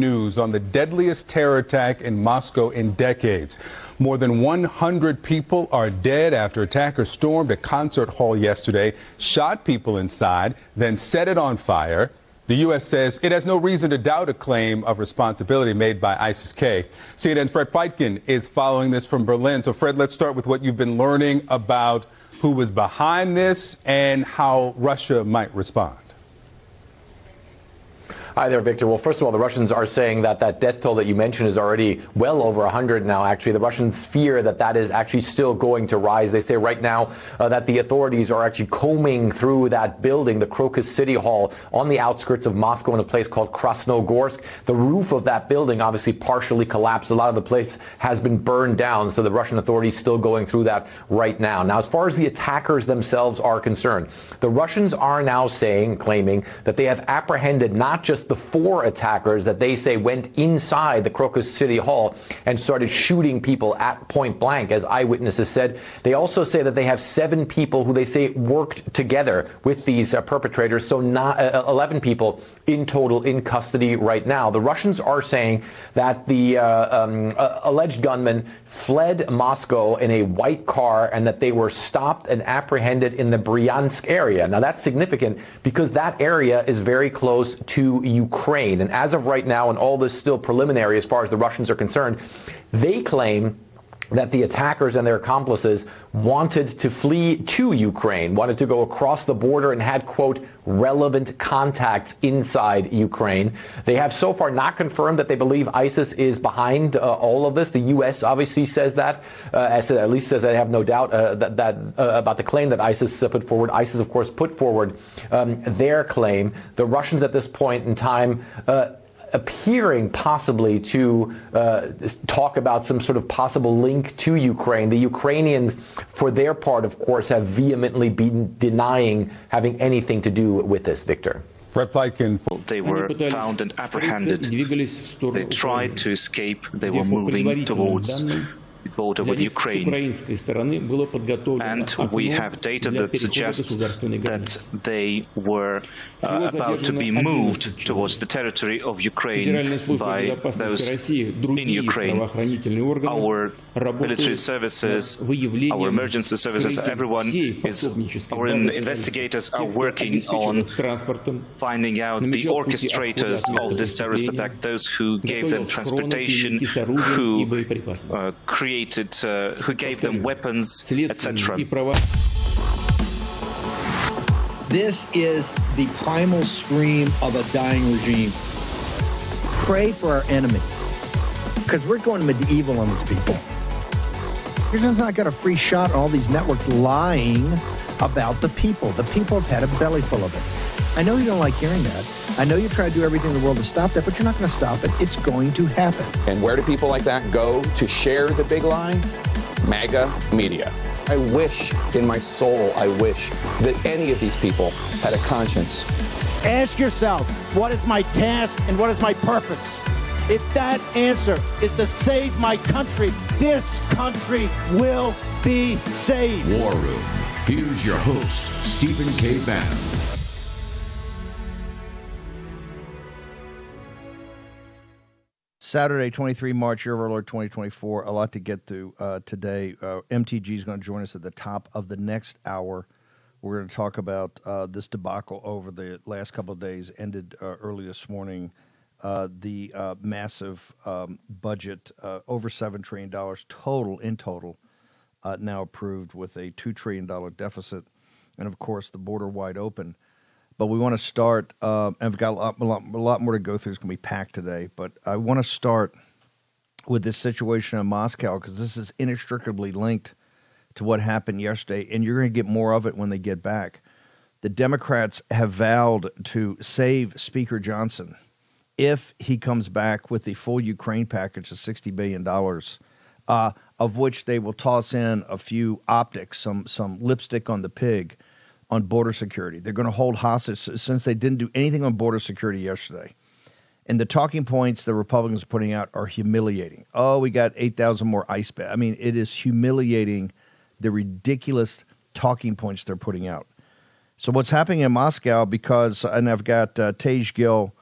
news on the deadliest terror attack in Moscow in decades. More than 100 people are dead after attackers stormed a concert hall yesterday, shot people inside, then set it on fire. The U.S. says it has no reason to doubt a claim of responsibility made by ISIS-K. CNN's Fred Pleitgen is following this from Berlin. So, Fred, let's start with what you've been learning about who was behind this and how Russia might respond. Hi there, Victor. Well, first of all, the Russians are saying that that death toll that you mentioned is already well over 100 now, actually. The Russians fear that that is actually still going to rise. They say right now that the authorities are actually combing through that building, the Crocus City Hall, on the outskirts of Moscow in a place called Krasnogorsk. The roof of that building obviously partially collapsed. A lot of the place has been burned down, so the Russian authorities still going through that right now. Now, as far as the attackers themselves are concerned, the Russians are now claiming that they have apprehended not just the 4 attackers that they say went inside the Crocus City Hall and started shooting people at point blank, as eyewitnesses said. They also say that they have 7 people who they say worked together with these perpetrators, so 11 people in total in custody right now. The Russians are saying that the alleged gunmen fled Moscow in a white car and that they were stopped and apprehended in the Bryansk area. Now, that's significant because that area is very close to Ukraine. And as of right now, and all this still preliminary as far as the Russians are concerned, they claim that the attackers and their accomplices wanted to flee to Ukraine, wanted to go across the border and had, quote, relevant contacts inside Ukraine. They have so far not confirmed that they believe ISIS is behind all of this. The U.S. obviously says that, at least says they have no doubt about the claim that ISIS put forward. ISIS, of course, put forward their claim. The Russians at this point in time appearing possibly to talk about some sort of possible link to Ukraine. The Ukrainians, for their part, of course, have vehemently been denying having anything to do with this, Victor. Fred Pleitgen. They were found and apprehended. They tried to escape. They were moving towards border with Ukraine. And we have data that suggests that they were about to be moved towards the territory of Ukraine by those in Ukraine. Our military services, our emergency services, everyone our investigators are working on finding out the orchestrators of this terrorist attack, those who gave them transportation, who who gave them weapons, etc. This is the primal scream of a dying regime. Pray for our enemies, because we're going medieval on these people. You're just not got a free shot on all these networks lying about the people. The people have had a belly full of it. I know you don't like hearing that. I know you try to do everything in the world to stop that, but you're not going to stop it. It's going to happen. And where do people like that go to share the big lie? MAGA media. I wish, in my soul, I wish that any of these people had a conscience. Ask yourself, what is my task and what is my purpose? If that answer is to save my country, this country will be saved. War Room. Here's your host, Stephen K. Bannon. Saturday, 23 March, Year of Our Lord 2024. A lot to get to today. MTG is going to join us at the top of the next hour. We're going to talk about this debacle over the last couple of days, ended early this morning. The massive budget, over $7 trillion total, now approved with a $2 trillion deficit. And, of course, the border wide open. But we want to start, and we've got a lot more to go through. It's going to be packed today. But I want to start with this situation in Moscow because this is inextricably linked to what happened yesterday, and you're going to get more of it when they get back. The Democrats have vowed to save Speaker Johnson if he comes back with the full Ukraine package of $60 billion, of which they will toss in a few optics, some lipstick on the pig, on border security. They're going to hold hostage since they didn't do anything on border security yesterday. And the talking points the Republicans are putting out are humiliating. Oh, we got 8,000 more ICE beds. I mean, it is humiliating, the ridiculous talking points they're putting out. So what's happening in Moscow, because, and I've got Tej Gill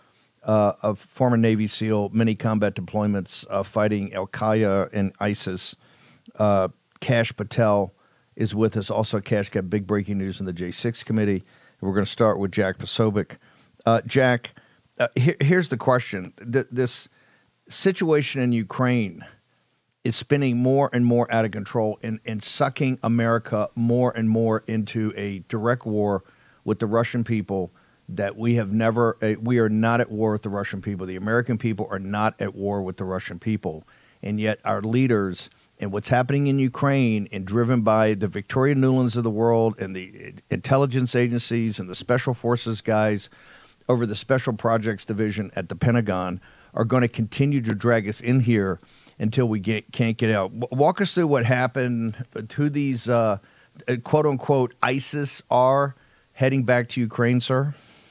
a former Navy SEAL, many combat deployments fighting Al-Qaeda and ISIS. Kash Patel is with us. Also, Kash got big breaking news in the J6 committee. And we're going to start with Jack Posobiec. Jack, here's the question. This situation in Ukraine is spinning more and more out of control and sucking America more and more into a direct war with the Russian people that we are not at war with the Russian people. The American people are not at war with the Russian people. And yet our leaders and what's happening in Ukraine, and driven by the Victoria Nulands of the world and the intelligence agencies and the special forces guys over the Special Projects Division at the Pentagon, are going to continue to drag us in here until we can't get out. Walk us through what happened, who these quote-unquote ISIS are heading back to Ukraine, sir.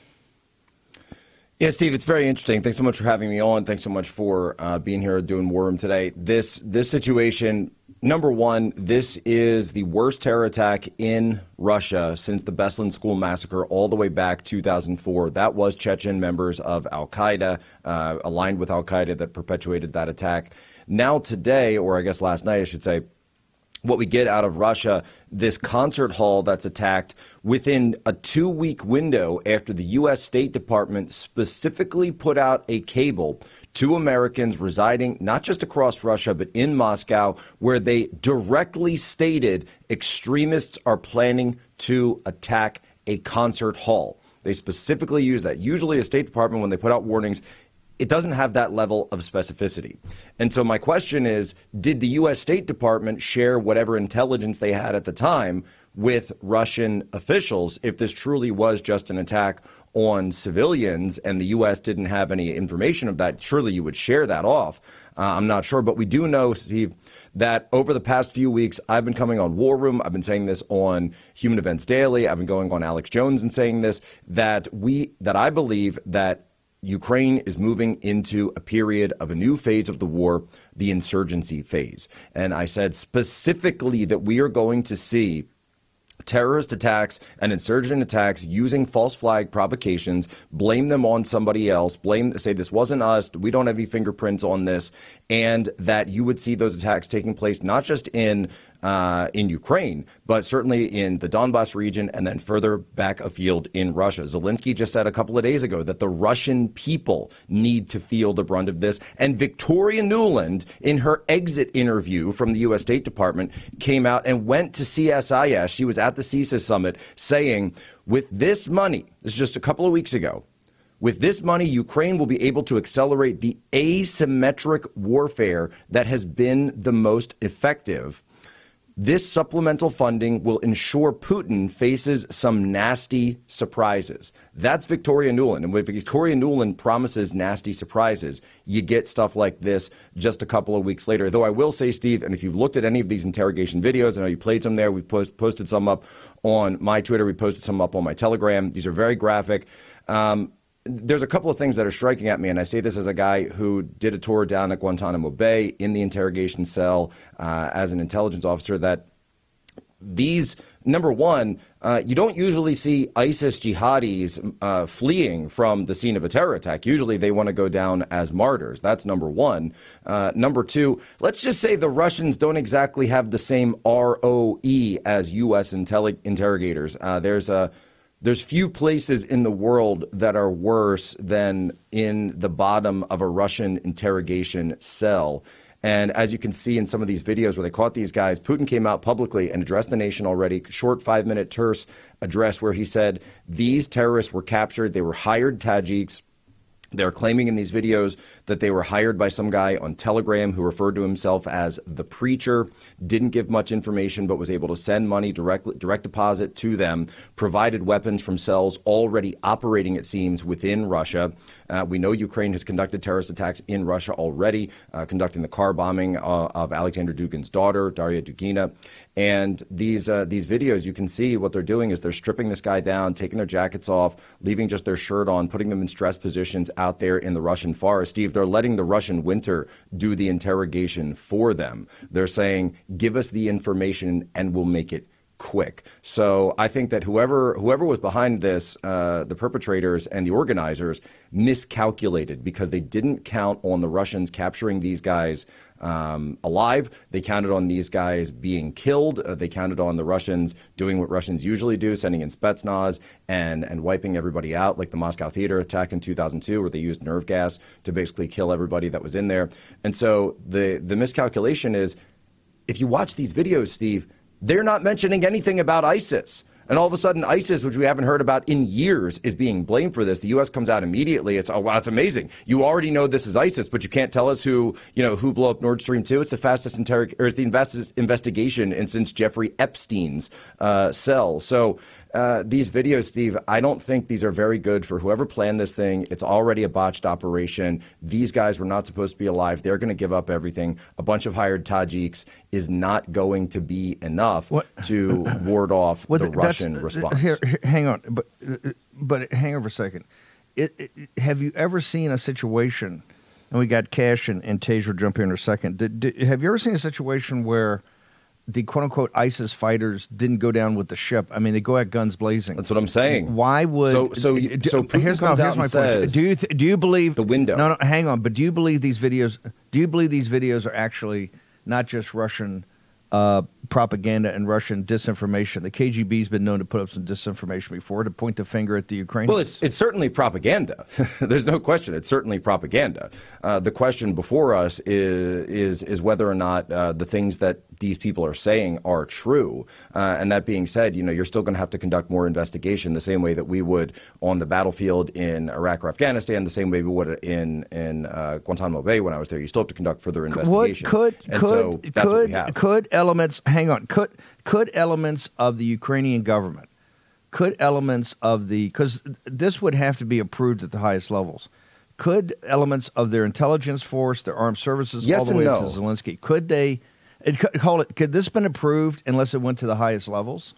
Yeah, Steve, it's very interesting. Thanks so much for having me on. Thanks so much for being here doing War Room today. This situation, number one, this is the worst terror attack in Russia since the Beslan school massacre all the way back 2004. That was Chechen members of Al-Qaeda, aligned with Al-Qaeda, that perpetuated that attack. Now today, or I guess last night, I should say, what we get out of Russia, this concert hall that's attacked within a 2-week window after the U.S. State Department specifically put out a cable to Americans residing not just across Russia, but in Moscow, where they directly stated extremists are planning to attack a concert hall. They specifically use that. Usually the State Department, when they put out warnings, it doesn't have that level of specificity. And so my question is, did the U.S. State Department share whatever intelligence they had at the time with Russian officials if this truly was just an attack on civilians and the U.S. didn't have any information of that? Surely you would share that off. I'm not sure. But we do know, Steve, that over the past few weeks, I've been coming on War Room. I've been saying this on Human Events Daily. I've been going on Alex Jones and saying this, that I believe that Ukraine is moving into a period of a new phase of the war, the insurgency phase. And I said specifically that we are going to see terrorist attacks and insurgent attacks using false flag provocations, blame them on somebody else, say this wasn't us, we don't have any fingerprints on this, and that you would see those attacks taking place not just in Ukraine, but certainly in the Donbas region and then further back afield in Russia. Zelensky just said a couple of days ago that the Russian people need to feel the brunt of this. And Victoria Nuland, in her exit interview from the U.S. State Department, came out and went to CSIS. She was at the CSIS summit saying, with this money, this is just a couple of weeks ago, with this money, Ukraine will be able to accelerate the asymmetric warfare that has been the most effective. This supplemental funding will ensure Putin faces some nasty surprises. That's Victoria Nuland. And when Victoria Nuland promises nasty surprises, you get stuff like this just a couple of weeks later. Though I will say, Steve, and if you've looked at any of these interrogation videos, I know you played some there. We posted some up on my Twitter. We posted some up on my Telegram. These are very graphic. There's a couple of things that are striking at me, and I say this as a guy who did a tour down at Guantanamo Bay in the interrogation cell as an intelligence officer, that these, number one, you don't usually see ISIS jihadis fleeing from the scene of a terror attack. Usually they want to go down as martyrs. That's number one. Number two, let's just say the Russians don't exactly have the same ROE as U.S. interrogators. There's few places in the world that are worse than in the bottom of a Russian interrogation cell. And as you can see in some of these videos where they caught these guys, Putin came out publicly and addressed the nation already, short 5-minute terse address where he said these terrorists were captured. They were hired Tajiks. They're claiming in these videos that they were hired by some guy on Telegram who referred to himself as the preacher, didn't give much information, but was able to send money, direct deposit to them, provided weapons from cells already operating, it seems, within Russia. We know Ukraine has conducted terrorist attacks in Russia already, conducting the car bombing of Alexander Dugin's daughter, Daria Dugina. And these videos, you can see what they're doing is they're stripping this guy down, taking their jackets off, leaving just their shirt on, putting them in stress positions out there in the Russian forest. Steve, they're letting the Russian winter do the interrogation for them. They're saying, give us the information and we'll make it quick. So I think that whoever was behind this, the perpetrators and the organizers, miscalculated because they didn't count on the Russians capturing these guys alive. They counted on these guys being killed. They counted on the Russians doing what Russians usually do, sending in Spetsnaz and wiping everybody out, like the Moscow Theater attack in 2002, where they used nerve gas to basically kill everybody that was in there. And so the miscalculation is, if you watch these videos, Steve, they're not mentioning anything about ISIS. And all of a sudden, ISIS, which we haven't heard about in years, is being blamed for this. The U.S. comes out immediately. It's, oh, wow, it's amazing. You already know this is ISIS, but you can't tell us who blew up Nord Stream 2. It's the fastest it's the investigation since Jeffrey Epstein's cell. So these videos, Steve, I don't think these are very good for whoever planned this thing. It's already a botched operation. These guys were not supposed to be alive. They're going to give up everything. A bunch of hired Tajiks is not going to be enough to ward off the Russian response. Here, hang on, but hang on for a second. Have you ever seen a situation, and we got Cash and Taser jump here in a second, have you ever seen a situation where the quote-unquote ISIS fighters didn't go down with the ship? I mean, they go at guns blazing. That's what I'm saying. Why would... So Putin here's comes out my and says... point. Do you believe... The window. No, hang on. But do you believe these videos are actually not just Russian propaganda and Russian disinformation? The KGB's been known to put up some disinformation before, to point the finger at the Ukrainians. Well, it's certainly propaganda. There's no question. It's certainly propaganda. The question before us is whether or not the things that these people are saying are true. And that being said, you're still going to have to conduct more investigation the same way that we would on the battlefield in Iraq or Afghanistan, the same way we would in Guantanamo Bay when I was there. You still have to conduct further investigation. Could elements, hang on, could elements of the Ukrainian government, because this would have to be approved at the highest levels, could elements of their intelligence force, their armed services, all the way up to Zelensky, could this been approved unless it went to the highest levels?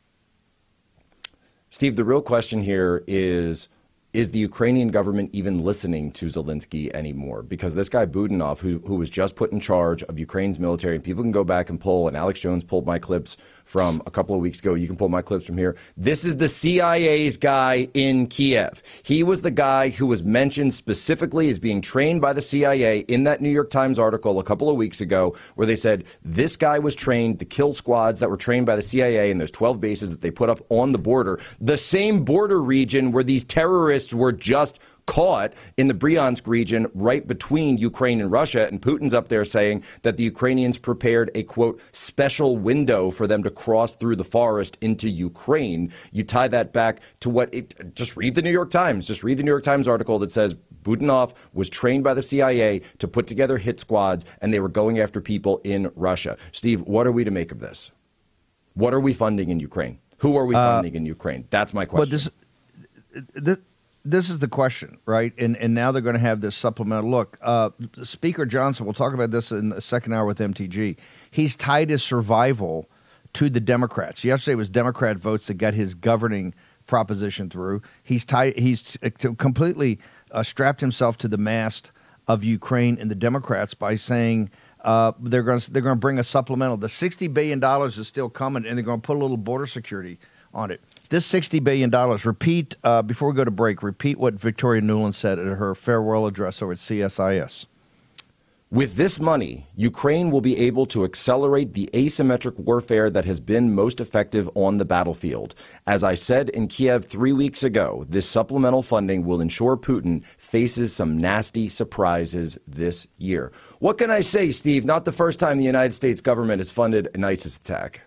Steve, the real question here is the Ukrainian government even listening to Zelensky anymore? Because this guy Budanov, who was just put in charge of Ukraine's military, and people can go back and pull, and Alex Jones pulled my clips from a couple of weeks ago. You can pull my clips from here. This is the CIA's guy in Kiev. He was the guy who was mentioned specifically as being trained by the CIA in that New York Times article a couple of weeks ago, where they said this guy was trained, the kill squads that were trained by the CIA in those 12 bases that they put up on the border, the same border region where these terrorists were just caught in the Bryansk region right between Ukraine and Russia. And Putin's up there saying that the Ukrainians prepared a, quote, special window for them to cross through the forest into Ukraine. You tie that back to just read the New York Times. Just read the New York Times article that says Budanov was trained by the CIA to put together hit squads, and they were going after people in Russia. Steve, what are we to make of this? What are we funding in Ukraine? Who are we funding in Ukraine? That's my question. But this is the question, right? And now they're going to have this supplemental look. Speaker Johnson, we'll talk about this in the second hour with MTG. He's tied his survival to the Democrats. Yesterday was Democrat votes that got his governing proposition through. He's completely strapped himself to the mast of Ukraine and the Democrats by saying they're going to bring a supplemental. The $60 billion is still coming, and they're going to put a little border security on it. This $60 billion, before we go to break, repeat what Victoria Nuland said at her farewell address over at CSIS. With this money, Ukraine will be able to accelerate the asymmetric warfare that has been most effective on the battlefield. As I said in Kiev 3 weeks ago, this supplemental funding will ensure Putin faces some nasty surprises this year. What can I say, Steve? Not the first time the United States government has funded an ISIS attack.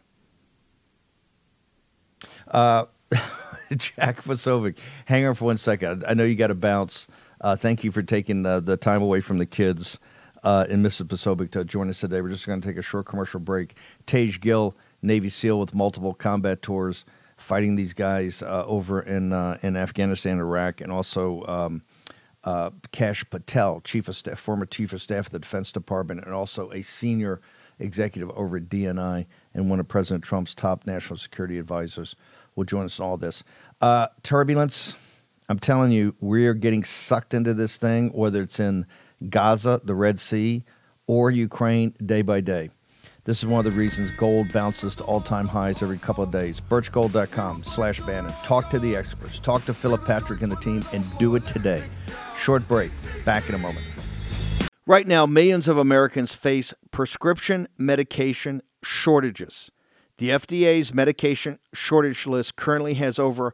Jack Vasovic, hang on for 1 second. I know you got to bounce. Thank you for taking the time away from the kids and Mrs. Vasovic to join us today. We're just going to take a short commercial break. Tej Gill, Navy SEAL with multiple combat tours, fighting these guys over in Afghanistan, Iraq, and also Kash Patel, former chief of staff of the Defense Department, and also a senior executive over at DNI and one of President Trump's top national security advisors, will join us in all this. Turbulence, I'm telling you, we're getting sucked into this thing, whether it's in Gaza, the Red Sea, or Ukraine, day by day. This is one of the reasons gold bounces to all-time highs every couple of days. Birchgold.com/Bannon. Talk to the experts. Talk to Philip Patrick and the team, and do it today. Short break. Back in a moment. Right now, millions of Americans face prescription medication shortages. The FDA's medication shortage list currently has over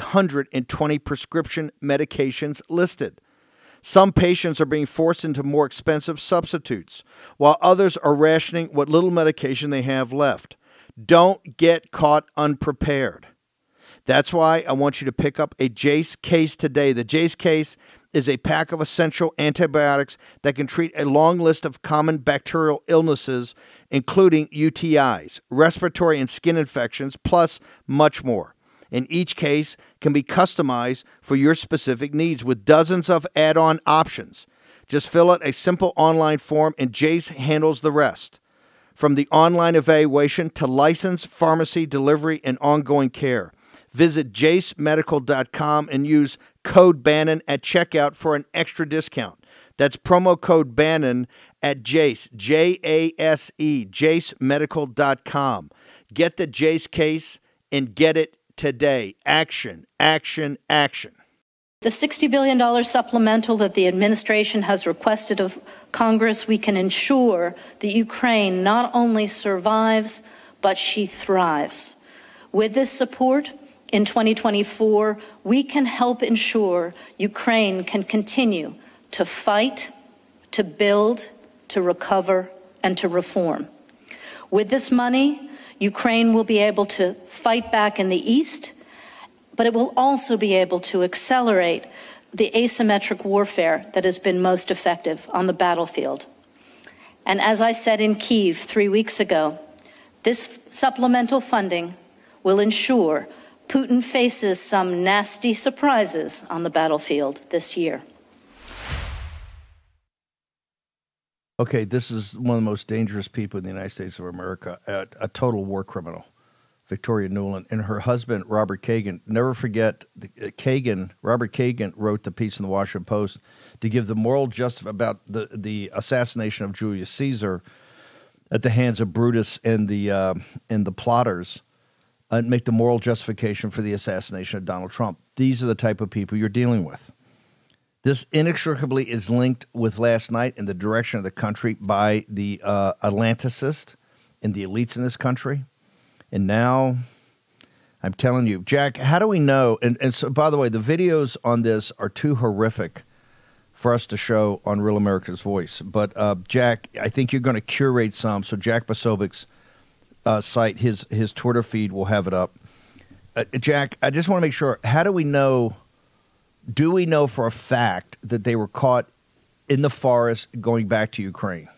120 prescription medications listed. Some patients are being forced into more expensive substitutes, while others are rationing what little medication they have left. Don't get caught unprepared. That's why I want you to pick up a Jase case today. The Jase case is a pack of essential antibiotics that can treat a long list of common bacterial illnesses, including UTIs, respiratory and skin infections, plus much more. And each case can be customized for your specific needs with dozens of add-on options. Just fill out a simple online form and Jase handles the rest. From the online evaluation to licensed pharmacy delivery and ongoing care. Visit jasemedical.com and use code Bannon at checkout for an extra discount. That's promo code Bannon at Jase, Jase, jasemedical.com. Get the Jase case and get it today. Action, action, action. The $60 billion supplemental that the administration has requested of Congress, we can ensure that Ukraine not only survives, but she thrives. With this support, in 2024, we can help ensure Ukraine can continue to fight, to build, to recover, and to reform. With this money, Ukraine will be able to fight back in the east, but it will also be able to accelerate the asymmetric warfare that has been most effective on the battlefield. And as I said in Kyiv 3 weeks ago, this supplemental funding will ensure Putin faces some nasty surprises on the battlefield this year. Okay, this is one of the most dangerous people in the United States of America, a total war criminal, Victoria Nuland, and her husband, Robert Kagan. Never forget, Robert Kagan wrote the piece in the Washington Post to give the moral justice about the assassination of Julius Caesar at the hands of Brutus and the plotters, and make the moral justification for the assassination of Donald Trump. These are the type of people you're dealing with. This inextricably is linked with last night and the direction of the country by the Atlanticists and the elites in this country. And now, I'm telling you, Jack, how do we know? And so, by the way, the videos on this are too horrific for us to show on Real America's Voice. But, Jack, I think you're going to curate some. So Jack Posovic's site, his Twitter feed will have it up. Jack, I just want to make sure, how do we know? Do we know for a fact that they were caught in the forest going back to Ukraine?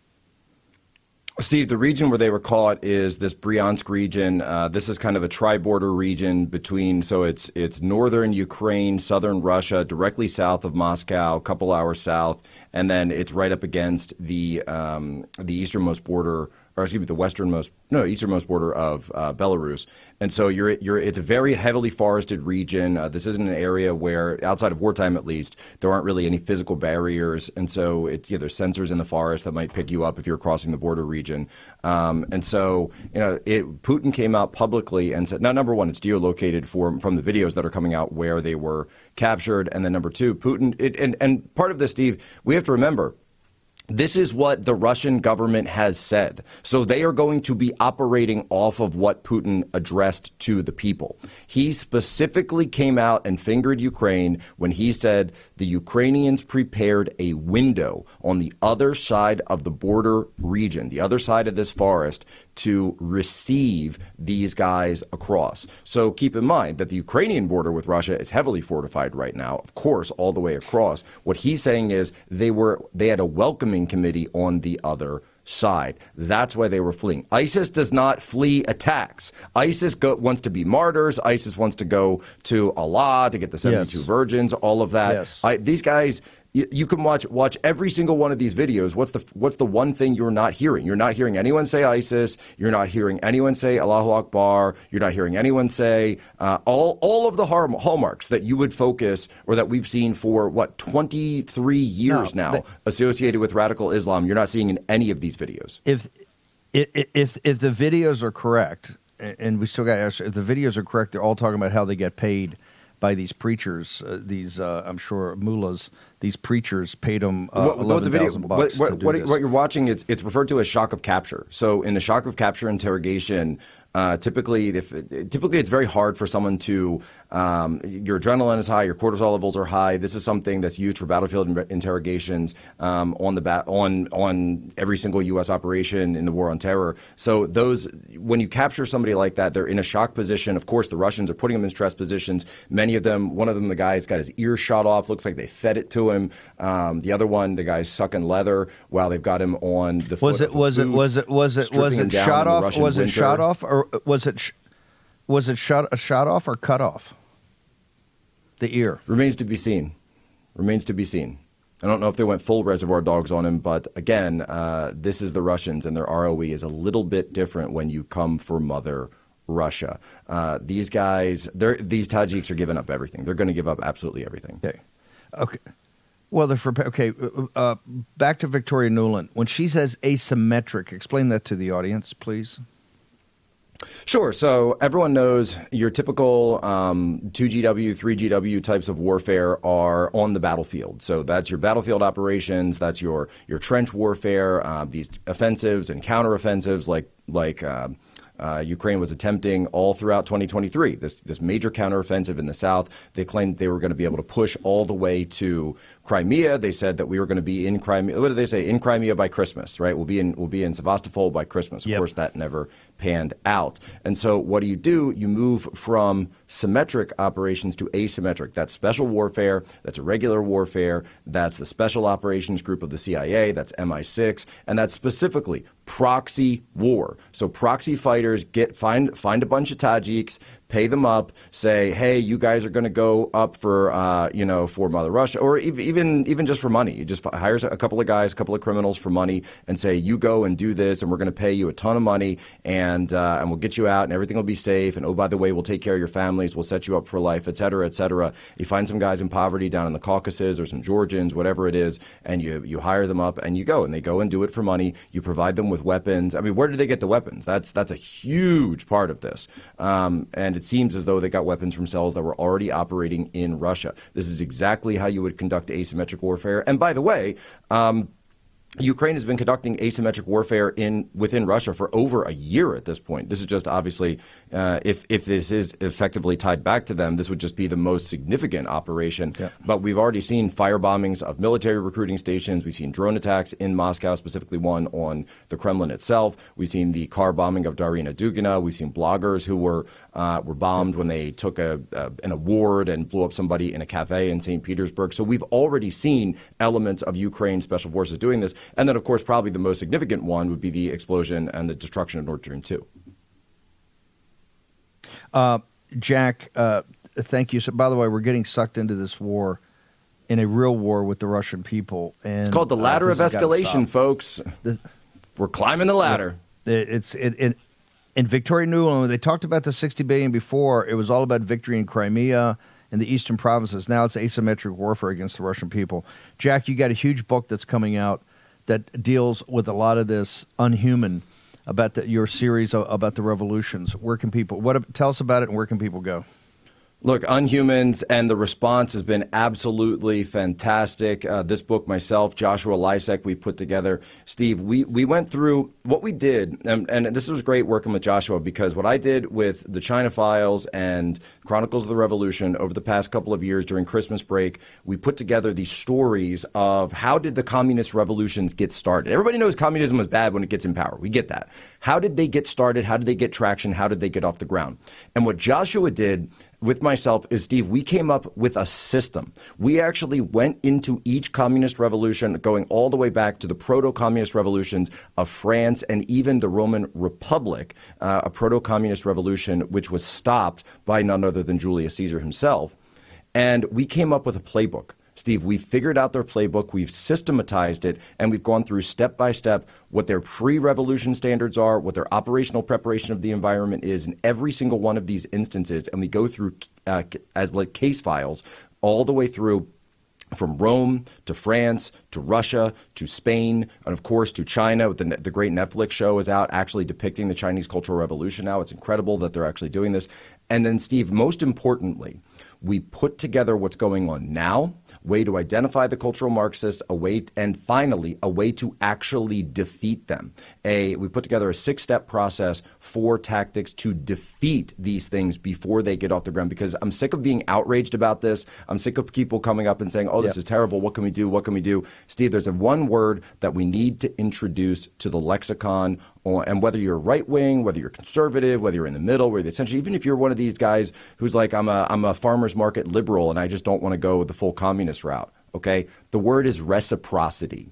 Steve, the region where they were caught is this Bryansk region. This is kind of a tri-border region between, so it's northern Ukraine, southern Russia, directly south of Moscow, a couple hours south, and then it's right up against the easternmost border, or excuse me, the easternmost border of Belarus. And so it's a very heavily forested region. This isn't an area where, outside of wartime at least, there aren't really any physical barriers. And so there's sensors in the forest that might pick you up if you're crossing the border region. And so, Putin came out publicly and said, number one, it's geolocated from the videos that are coming out where they were captured. And then number two, Putin, and part of this, Steve, we have to remember, this is what the Russian government has said. So they are going to be operating off of what Putin addressed to the people. He specifically came out and fingered Ukraine when he said the Ukrainians prepared a window on the other side of the border region, the other side of this forest, to receive these guys across. So keep in mind that the Ukrainian border with Russia is heavily fortified right now, of course, all the way across. What he's saying is they had a welcoming committee on the other side. That's why they were fleeing. ISIS does not flee attacks. ISIS wants to be martyrs. ISIS wants to go to Allah to get the 72 virgins, all of that. Yes. These guys, you can watch every single one of these videos. What's the one thing you're not hearing? You're not hearing anyone say ISIS. You're not hearing anyone say Allahu Akbar. You're not hearing anyone say all of the hallmarks that you would focus, or that we've seen for 23 years now associated with radical Islam. You're not seeing in any of these videos. If the videos are correct, and we still got to ask, if the videos are correct, they're all talking about how they get paid by these preachers, I'm sure mullahs. These preachers paid them $11,000 What you're watching, it's referred to as shock of capture. So in a shock of capture interrogation, typically it's very hard for someone to your adrenaline is high, your cortisol levels are high. This is something that's used for battlefield interrogations on every single U.S. operation in the war on terror. So when you capture somebody like that, they're in a shock position. Of course, the Russians are putting them in stress positions. Many of them, one of them, the guy's got his ear shot off. Looks like they fed it to him. The other one, the guy's sucking leather while they've got him on the foot. Was it shot off? Was it shot off, or was it shot off or cut off? The ear remains to be seen. I don't know if they went full Reservoir Dogs on him, but again, this is the Russians, and their ROE is a little bit different when you come for Mother Russia. These guys, these Tajiks are giving up everything. They're going to give up absolutely everything. Okay. Well, back to Victoria Nuland. When she says asymmetric, explain that to the audience, please. Sure. So everyone knows your typical 2GW, 3GW types of warfare are on the battlefield. So that's your battlefield operations. That's your trench warfare, these offensives and counteroffensives like Ukraine was attempting all throughout 2023. This major counteroffensive in the south. They claimed they were going to be able to push all the way to Crimea. They said that we were going to be in Crimea. What did they say? In Crimea by Christmas, right? We'll be in Sevastopol by Christmas. Of course, that never panned out. And so what do? You move from symmetric operations to asymmetric. That's special warfare. That's irregular warfare. That's the special operations group of the CIA. That's MI6. And that's specifically proxy war. So proxy fighters find a bunch of Tajiks, pay them up, say, hey, you guys are going to go up for Mother Russia, or even just for money. You just hires a couple of guys, a couple of criminals for money, and say, you go and do this, and we're going to pay you a ton of money, and we'll get you out, and everything will be safe. And oh, by the way, we'll take care of your families, we'll set you up for life, et cetera, et cetera. You find some guys in poverty down in the Caucasus or some Georgians, whatever it is, and you hire them up, and you go, and they go and do it for money. You provide them with weapons. I mean, where did they get the weapons? That's a huge part of this, and it seems as though they got weapons from cells that were already operating in Russia. This is exactly how you would conduct asymmetric warfare. And by the way, Ukraine has been conducting asymmetric warfare within Russia for over a year at this point. This is just obviously, if this is effectively tied back to them, this would just be the most significant operation. Yeah. But we've already seen fire bombings of military recruiting stations. We've seen drone attacks in Moscow, specifically one on the Kremlin itself. We've seen the car bombing of Darina Dugina. We've seen bloggers who were bombed when they took an award and blew up somebody in a cafe in St. Petersburg. So we've already seen elements of Ukraine special forces doing this. And then, of course, probably the most significant one would be the explosion and the destruction of Nord Stream 2. Jack, thank you. So, by the way, we're getting sucked into this war, in a real war with the Russian people. And it's called the ladder of escalation, folks. We're climbing the ladder. In Victoria Nuland, they talked about the $60 billion before. It was all about victory in Crimea in the eastern provinces. Now it's asymmetric warfare against the Russian people. Jack, you got a huge book that's coming out that deals with a lot of this unhuman about your series about the revolutions. Where can people? Tell us about it, and where can people go? Look, Unhumans, and the response has been absolutely fantastic. This book, myself, Joshua Lysek, we put together. Steve, we went through what we did, and this was great working with Joshua, because what I did with the China Files and Chronicles of the Revolution over the past couple of years during Christmas break, we put together these stories of how did the communist revolutions get started. Everybody knows communism was bad when it gets in power. We get that. How did they get started? How did they get traction? How did they get off the ground? And what Joshua did with myself is, Steve, we came up with a system. We actually went into each communist revolution, going all the way back to the proto-communist revolutions of France and even the Roman Republic, a proto-communist revolution which was stopped by none other than Julius Caesar himself. And we came up with a playbook. Steve, we've figured out their playbook, we've systematized it, and we've gone through step by step what their pre-revolution standards are, what their operational preparation of the environment is in every single one of these instances. And we go through as like case files all the way through from Rome to France to Russia to Spain and, of course, to China. The great Netflix show is out actually depicting the Chinese Cultural Revolution now. It's incredible that they're actually doing this. And then, Steve, most importantly, we put together what's going on now, way to identify the cultural Marxists, and finally, a way to actually defeat them. We put together a 6-step process, 4 tactics to defeat these things before they get off the ground, because I'm sick of being outraged about this. I'm sick of people coming up and saying, oh, this is terrible. What can we do? What can we do? Steve, there's one word that we need to introduce to the lexicon. And whether you're right wing, whether you're conservative, whether you're in the middle, whether essentially, even if you're one of these guys who's like, I'm a farmer's market liberal and I just don't want to go the full communist route. Okay, the word is reciprocity.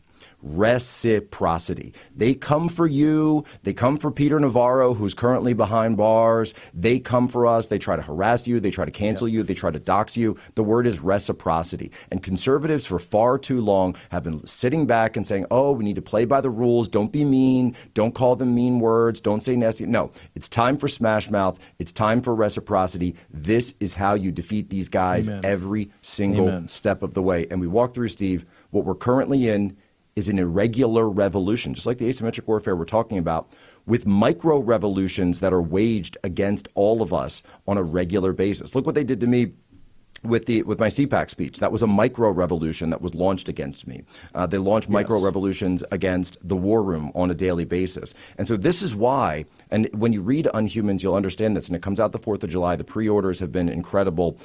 Reciprocity. They come for you. They come for Peter Navarro, who's currently behind bars. They come for us. They try to harass you. They try to cancel you. They try to dox you. The word is reciprocity. And conservatives for far too long have been sitting back and saying, oh, we need to play by the rules. Don't be mean. Don't call them mean words. Don't say nasty. No, it's time for Smash Mouth. It's time for reciprocity. This is how you defeat these guys every single step of the way. And we walk through, Steve, what we're currently in is an irregular revolution, just like the asymmetric warfare we're talking about, with micro revolutions that are waged against all of us on a regular basis. Look what they did to me with my CPAC speech. That was a micro revolution that was launched against me. They launched micro revolutions against the war room on a daily basis. And so this is why, and when you read Unhumans, you'll understand this, and it comes out the 4th of July. The pre-orders have been incredible.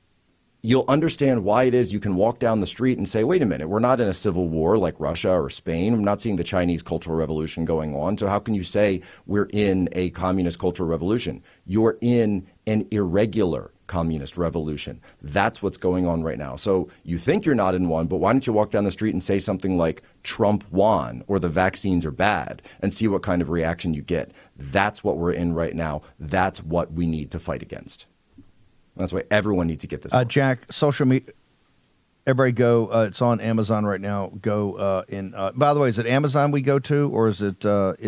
You'll understand why it is you can walk down the street and say, wait a minute, we're not in a civil war like Russia or Spain. I'm not seeing the Chinese Cultural Revolution going on. So how can you say we're in a communist cultural revolution? You're in an irregular communist revolution. That's what's going on right now. So you think you're not in one, but why don't you walk down the street and say something like Trump won or the vaccines are bad and see what kind of reaction you get? That's what we're in right now. That's what we need to fight against. That's why everyone needs to get this. Jack, social media. Everybody go. It's on Amazon right now. Go by the way, is it Amazon we go to, or is it?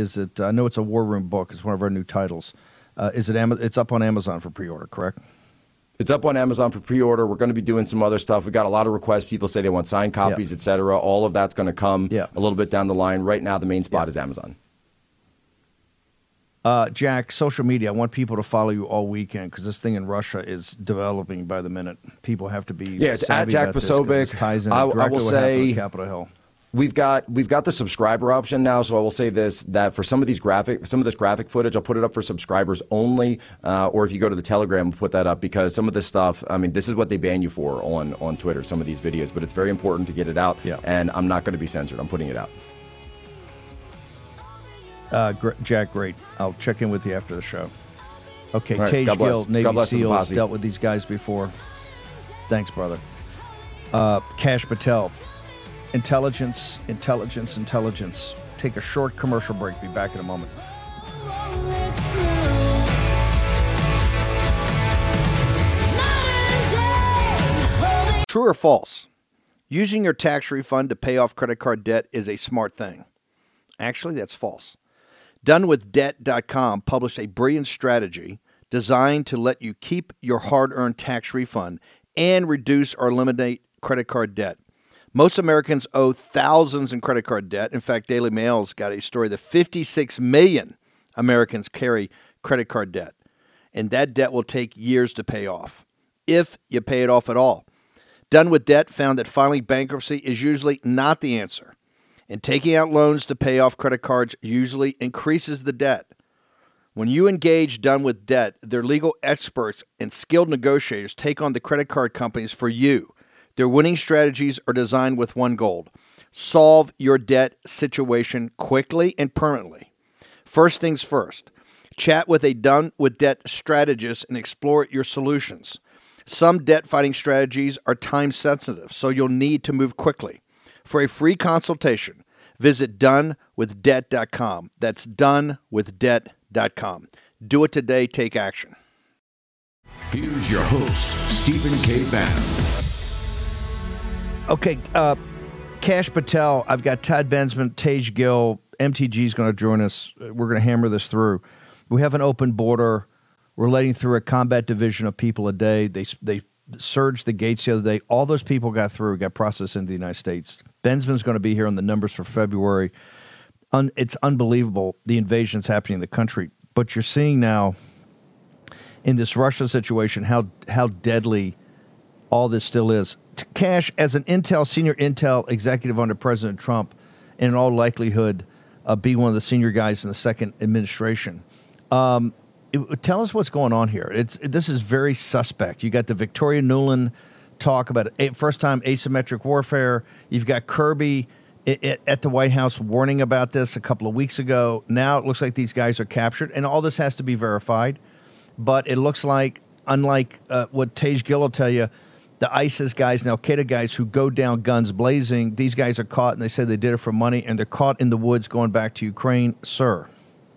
I know it's a War Room book. It's one of our new titles. Is it? It's up on Amazon for pre-order, correct? It's up on Amazon for pre-order. We're going to be doing some other stuff. We got a lot of requests. People say they want signed copies, et cetera. All of that's going to come a little bit down the line. Right now, the main spot is Amazon. Jack, social media. I want people to follow you all weekend because this thing in Russia is developing by the minute. People have to be it's at Jack Posobiec. Ties in I will say Capitol Hill. We've got the subscriber option now, so I will say this, that for some of this graphic footage, I'll put it up for subscribers only, or if you go to the Telegram, put that up, because some of this stuff, I mean, this is what they ban you for on Twitter, some of these videos, but it's very important to get it out, and I'm not going to be censored. I'm putting it out. Jack, great. I'll check in with you after the show. Okay, right, Tage Gill, Navy SEALs, the dealt with these guys before. Thanks, brother. Kash Patel, intelligence. Take a short commercial break. Be back in a moment. True or false? Using your tax refund to pay off credit card debt is a smart thing. Actually, that's false. DoneWithDebt.com published a brilliant strategy designed to let you keep your hard-earned tax refund and reduce or eliminate credit card debt. Most Americans owe thousands in credit card debt. In fact, Daily Mail's got a story that 56 million Americans carry credit card debt, and that debt will take years to pay off, if you pay it off at all. Done with Debt found that filing bankruptcy is usually not the answer, and taking out loans to pay off credit cards usually increases the debt. When you engage Done with Debt, their legal experts and skilled negotiators take on the credit card companies for you. Their winning strategies are designed with one goal: solve your debt situation quickly and permanently. First things first, chat with a Done with Debt strategist and explore your solutions. Some debt fighting strategies are time sensitive, so you'll need to move quickly. For a free consultation, visit donewithdebt.com. That's donewithdebt.com. Do it today. Take action. Here's your host, Stephen K. Bannon. Okay, Kash Patel, I've got Todd Bensman, Tage Gill, MTG is going to join us. We're going to hammer this through. We have an open border. We're letting through a combat division of people a day. They surged the gates the other day. All those people got through, got processed into the United States. Benjamin's going to be here on the numbers for February. It's unbelievable, the invasion's happening in the country. But you're seeing now in this Russia situation how deadly all this still is. Cash, as an senior Intel executive under President Trump, and in all likelihood be one of the senior guys in the second administration, tell us what's going on here. This is very suspect. You got the Victoria Nuland talk about first-time asymmetric warfare. You've got Kirby at the White House warning about this a couple of weeks ago. Now it looks like these guys are captured, and all this has to be verified. But it looks like, unlike what Tej Gill will tell you, the ISIS guys and Al-Qaeda guys who go down guns blazing, these guys are caught, and they say they did it for money, and they're caught in the woods going back to Ukraine. Sir.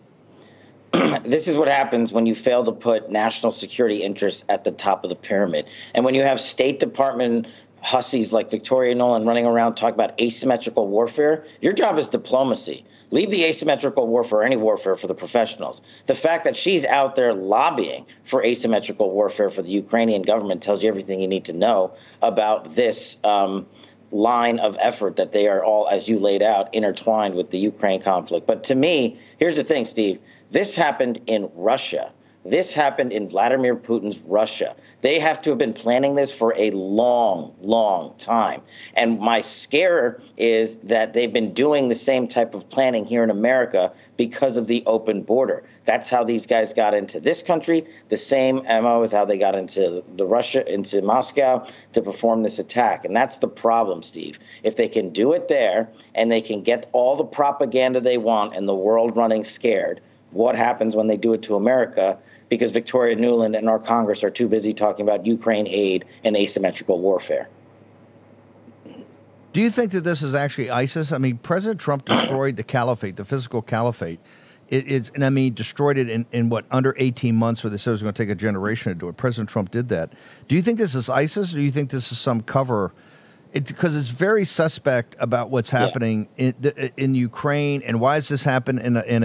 This is what happens when you fail to put national security interests at the top of the pyramid. And when you have State Department hussies like Victoria Nuland running around talking about asymmetrical warfare, your job is diplomacy. Leave the asymmetrical warfare, any warfare, for the professionals. The fact that she's out there lobbying for asymmetrical warfare for the Ukrainian government tells you everything you need to know about this line of effort, that they are all, as you laid out, intertwined with the Ukraine conflict. But to me, here's the thing, Steve. This happened in Russia. This happened in Vladimir Putin's Russia. They have to have been planning this for a long, long time. And my scare is that they've been doing the same type of planning here in America because of the open border. That's how these guys got into this country. The same MO is how they got into into Moscow to perform this attack. And that's the problem, Steve. If they can do it there and they can get all the propaganda they want and the world running scared, what happens when they do it to America? Because Victoria Nuland and our Congress are too busy talking about Ukraine aid and asymmetrical warfare. Do you think that this is actually ISIS? I mean, President Trump destroyed the caliphate, the physical caliphate. Destroyed it in what, under 18 months, where they said it was going to take a generation to do it. President Trump did that. Do you think this is ISIS, or do you think this is some cover? Because it's very suspect about what's happening in Ukraine, and why does this happen in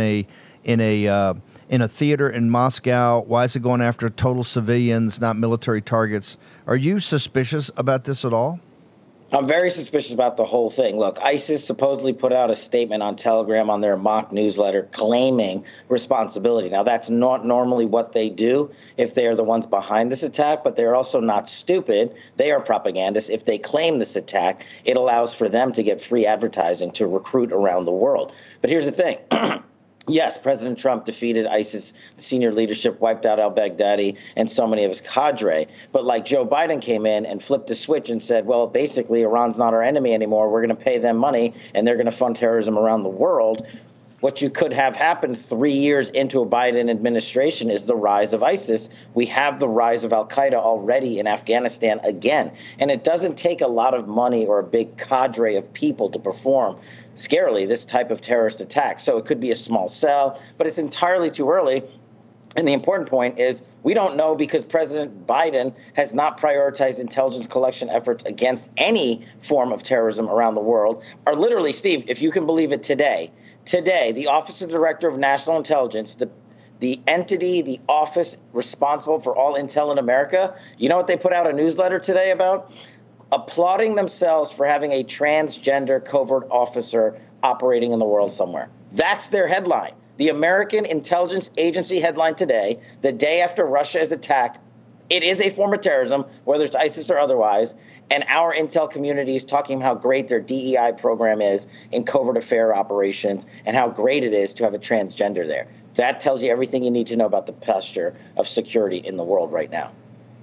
a theater in Moscow? Why is it going after total civilians, not military targets? Are you suspicious about this at all? I'm very suspicious about the whole thing. Look, ISIS supposedly put out a statement on Telegram on their mock newsletter claiming responsibility. Now, that's not normally what they do if they are the ones behind this attack, but they're also not stupid. They are propagandists. If they claim this attack, it allows for them to get free advertising to recruit around the world. But here's the thing. Yes, President Trump defeated ISIS, the senior leadership, wiped out al-Baghdadi and so many of his cadre. But like Joe Biden came in and flipped the switch and said, well, basically, Iran's not our enemy anymore. We're going to pay them money and they're going to fund terrorism around the world. What you could have happened 3 years into a Biden administration is the rise of ISIS. We have the rise of al-Qaeda already in Afghanistan again. And it doesn't take a lot of money or a big cadre of people to perform, scarily, this type of terrorist attack. So it could be a small cell, but it's entirely too early. And the important point is we don't know, because President Biden has not prioritized intelligence collection efforts against any form of terrorism around the world. Are literally, Steve, if you can believe it, today, the Office of Director of National Intelligence, the entity, the office responsible for all intel in America, you know what they put out a newsletter today about? Applauding themselves for having a transgender covert officer operating in the world somewhere. That's their headline. The American Intelligence Agency headline today, the day after Russia is attacked, it is a form of terrorism, whether it's ISIS or otherwise, and our intel community is talking about how great their DEI program is in covert affair operations and how great it is to have a transgender there. That tells you everything you need to know about the posture of security in the world right now.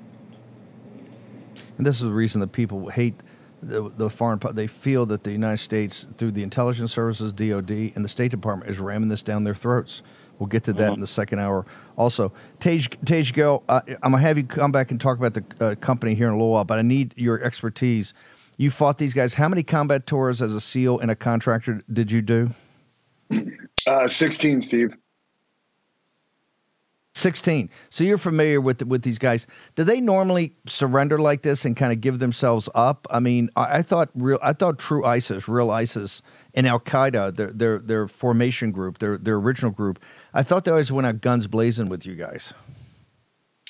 And this is the reason that people hate the foreign. They feel that the United States, through the intelligence services, DOD, and the State Department, is ramming this down their throats. We'll get to that in the second hour. Also, Tej Gill, I'm going to have you come back and talk about the company here in a little while, but I need your expertise. You fought these guys. How many combat tours as a SEAL and a contractor did you do? 16, Steve. 16. So you're familiar with these guys. Do they normally surrender like this and kind of give themselves up? I mean, I thought true ISIS, real ISIS, and Al Qaeda, their formation group, their original group, I thought they always went out guns blazing with you guys.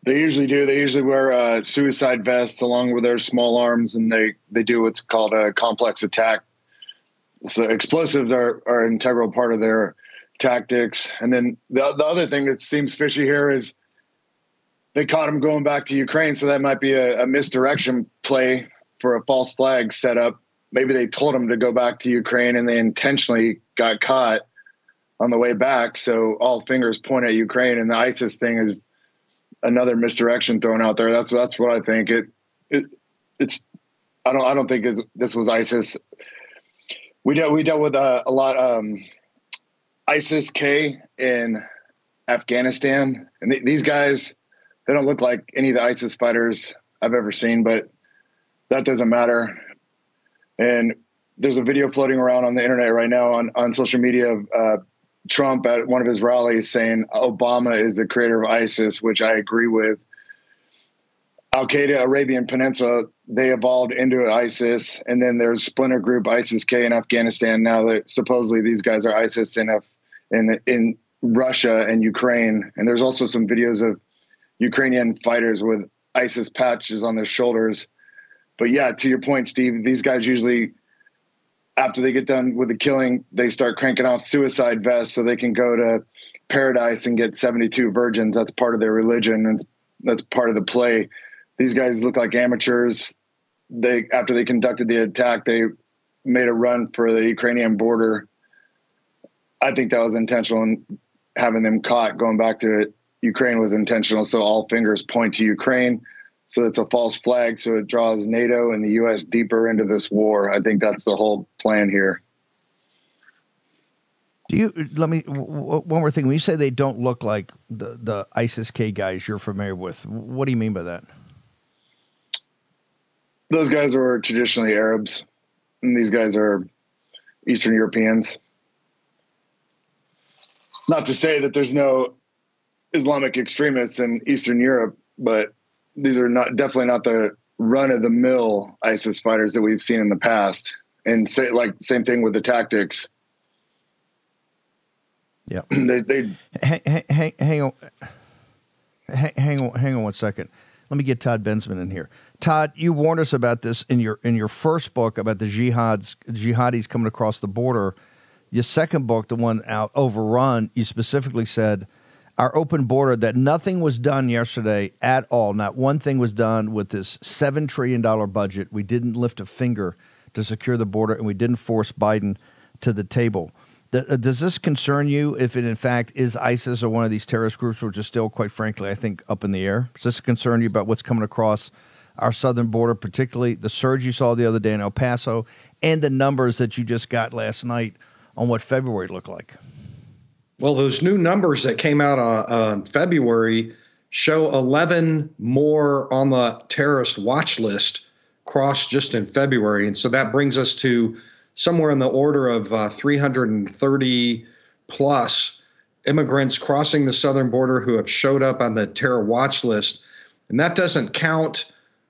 They usually do. They usually wear suicide vests along with their small arms, and they do what's called a complex attack. So explosives are an integral part of their tactics. And then the other thing that seems fishy here is they caught him going back to Ukraine, so that might be a misdirection play for a false flag setup. Maybe they told him to go back to Ukraine, and they intentionally got caught on the way back. So all fingers point at Ukraine, and the ISIS thing is another misdirection thrown out there. That's what I think. It's I don't think this was ISIS. We dealt with a lot ISIS-K in Afghanistan, and these guys, they don't look like any of the ISIS fighters I've ever seen, but that doesn't matter. And there's a video floating around on the internet right now on social media of Trump at one of his rallies saying Obama is the creator of ISIS, which I agree with. Al-Qaeda, Arabian Peninsula, they evolved into ISIS, and then there's splinter group ISIS-K in Afghanistan. Now that supposedly these guys are ISIS in Russia and Ukraine, and there's also some videos of Ukrainian fighters with ISIS patches on their shoulders. But yeah, to your point, Steve, these guys usually, after they get done with the killing, they start cranking off suicide vests so they can go to paradise and get 72 virgins. That's part of their religion, and that's part of the play. These guys look like amateurs. After they conducted the attack, they made a run for the Ukrainian border. I think that was intentional, and having them caught going back to Ukraine was intentional. So all fingers point to Ukraine. So it's a false flag. So it draws NATO and the U.S. deeper into this war. I think that's the whole plan here. One more thing. When you say they don't look like the ISIS-K guys you're familiar with, what do you mean by that? Those guys were traditionally Arabs, and these guys are Eastern Europeans. Not to say that there's no Islamic extremists in Eastern Europe, but these are definitely not the run-of-the-mill ISIS fighters that we've seen in the past. And same thing with the tactics. Yeah. Hang on 1 second. Let me get Todd Bensman in here. Todd, you warned us about this in your first book about the jihadis coming across the border. Your second book, the one out, Overrun, you specifically said our open border, that nothing was done yesterday at all. Not one thing was done with this $7 trillion budget. We didn't lift a finger to secure the border, and we didn't force Biden to the table. Does this concern you if it, in fact, is ISIS or one of these terrorist groups, which is still, quite frankly, I think, up in the air? Does this concern you about what's coming across our southern border, particularly the surge you saw the other day in El Paso and the numbers that you just got last night on what February looked like? Well, those new numbers that came out on February show 11 more on the terrorist watch list crossed just in February. And so that brings us to somewhere in the order of 330 plus immigrants crossing the southern border who have showed up on the terror watch list. And that doesn't count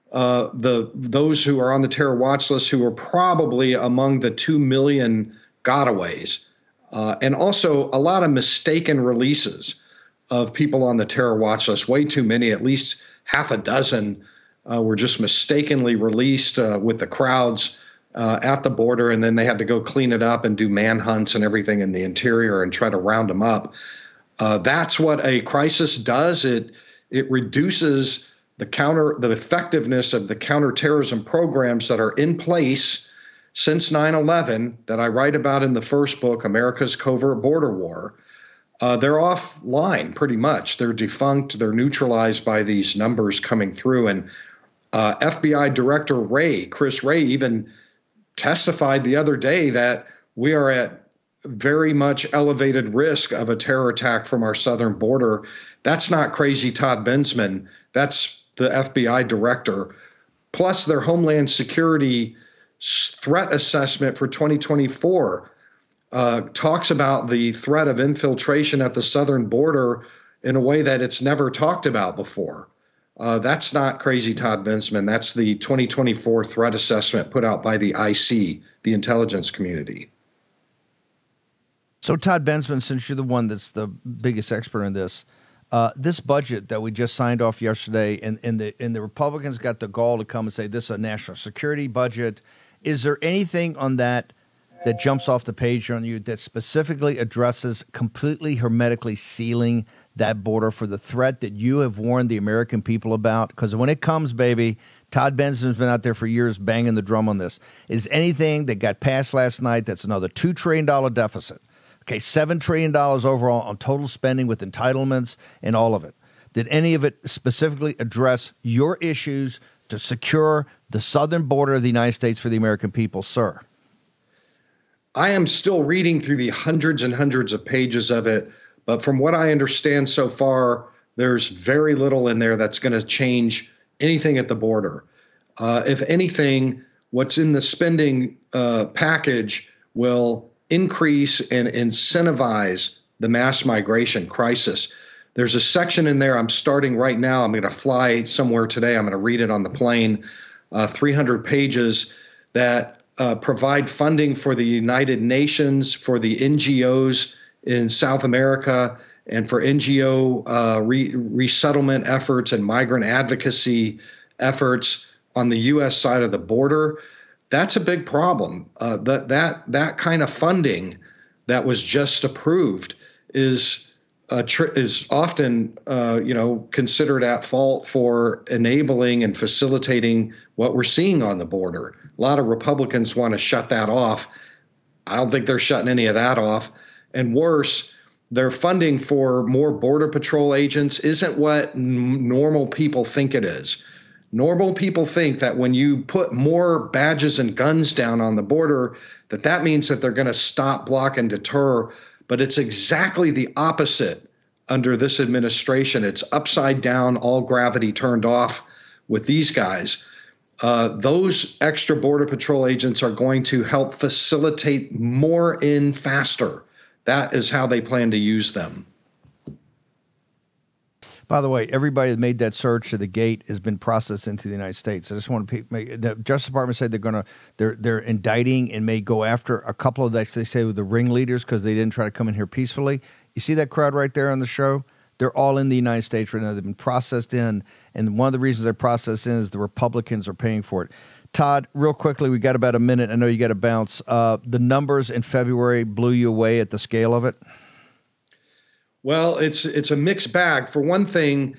those who are on the terror watch list who are probably among the 2 million gotaways. And also a lot of mistaken releases of people on the terror watch list, way too many, at least half a dozen were just mistakenly released with the crowds at the border, and then they had to go clean it up and do manhunts and everything in the interior and try to round them up. That's what a crisis does. It reduces the effectiveness of the counterterrorism programs that are in place since 9/11 that I write about in the first book, America's Covert Border War. They're offline pretty much. They're defunct. They're neutralized by these numbers coming through. And FBI Director Chris Wray, even testified the other day that we are at very much elevated risk of a terror attack from our southern border. That's not crazy Todd Bensman. That's the FBI director. Plus their Homeland Security threat assessment for 2024 talks about the threat of infiltration at the southern border in a way that it's never talked about before. That's not crazy Todd Bensman. That's the 2024 threat assessment put out by the IC, the intelligence community. So Todd Bensman, since you're the one that's the biggest expert in this, This budget that we just signed off yesterday, and the Republicans got the gall to come and say this is a national security budget. Is there anything on that jumps off the page on you that specifically addresses completely hermetically sealing that border for the threat that you have warned the American people about? Because when it comes, baby, Todd Benson's been out there for years banging the drum on this. Is anything that got passed last night that's another $2 trillion deficit? Okay, $7 trillion overall on total spending with entitlements and all of it. Did any of it specifically address your issues to secure the southern border of the United States for the American people, sir? I am still reading through the hundreds and hundreds of pages of it, but from what I understand so far, there's very little in there that's going to change anything at the border. If anything, what's in the spending package will increase and incentivize the mass migration crisis. There's a section in there I'm starting right now. I'm going to fly somewhere today. I'm going to read it on the plane, 300 pages that provide funding for the United Nations, for the NGOs in South America, and for NGO resettlement efforts and migrant advocacy efforts on the U.S. side of the border. That's a big problem. That kind of funding that was just approved is often considered at fault for enabling and facilitating what we're seeing on the border. A lot of Republicans want to shut that off. I don't think they're shutting any of that off. And worse, their funding for more Border Patrol agents isn't what normal people think it is. Normal people think that when you put more badges and guns down on the border, that means that they're going to stop, block, and deter. But it's exactly the opposite under this administration. It's upside down, all gravity turned off with these guys. Those extra Border Patrol agents are going to help facilitate more in faster. That is how they plan to use them. By the way, everybody that made that surge to the gate has been processed into the United States. I just want to make the Justice Department said they're indicting and may go after a couple of that they say with the ringleaders because they didn't try to come in here peacefully. You see that crowd right there on the show? They're all in the United States right now. They've been processed in, and one of the reasons they're processed in is the Republicans are paying for it. Todd, real quickly, we got about a minute. I know you got to bounce. The numbers in February blew you away at the scale of it. Well, it's a mixed bag. For one thing,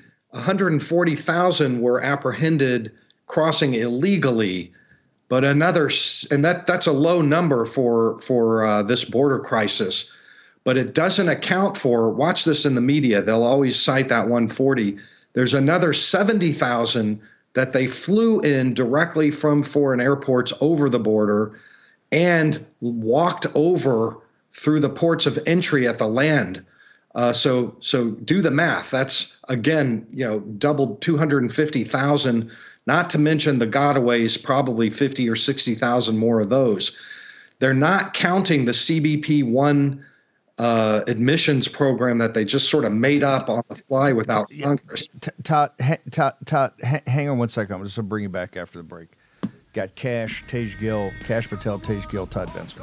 140,000 were apprehended crossing illegally, but that's a low number for this border crisis. But it doesn't account for, watch this in the media, they'll always cite that 140. There's another 70,000 that they flew in directly from foreign airports over the border and walked over through the ports of entry at the land. So do the math. That's, again, doubled 250,000, not to mention the gotaways, probably 50 or 60,000 more of those. They're not counting the CBP-1 admissions program that they just sort of made up on the fly without Congress. Todd, hang on one second. I'm just going to bring you back after the break. Got Kash Patel, Tej Gill, Todd Benson.